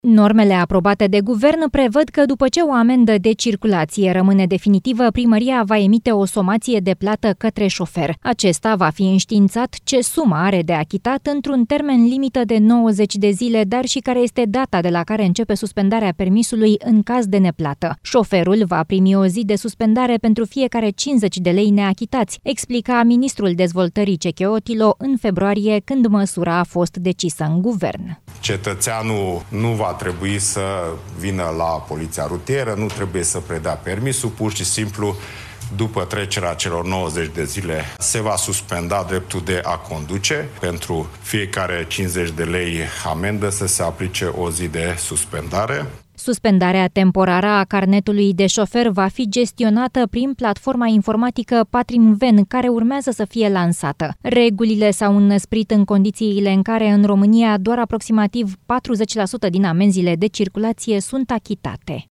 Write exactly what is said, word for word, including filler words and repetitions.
Normele aprobate de guvern prevăd că după ce o amendă de circulație rămâne definitivă, primăria va emite o somație de plată către șofer. Acesta va fi înștiințat ce sumă are de achitat într-un termen limită de nouăzeci de zile, dar și care este data de la care începe suspendarea permisului în caz de neplată. Șoferul va primi o zi de suspendare pentru fiecare cincizeci de lei neachitați, explica ministrul dezvoltării Cecheotilo în februarie, când măsura a fost decisă în guvern. Cetățeanul nu va trebui să vină la poliția rutieră, nu trebuie să predea permisul, pur și simplu, după trecerea celor nouăzeci de zile, se va suspenda dreptul de a conduce. Pentru fiecare cincizeci de lei amendă să se aplice o zi de suspendare. Suspendarea temporară a carnetului de șofer va fi gestionată prin platforma informatică Patrimven, care urmează să fie lansată. Regulile s-au înnăsprit în condițiile în care în România doar aproximativ patruzeci la sută din amenziile de circulație sunt achitate.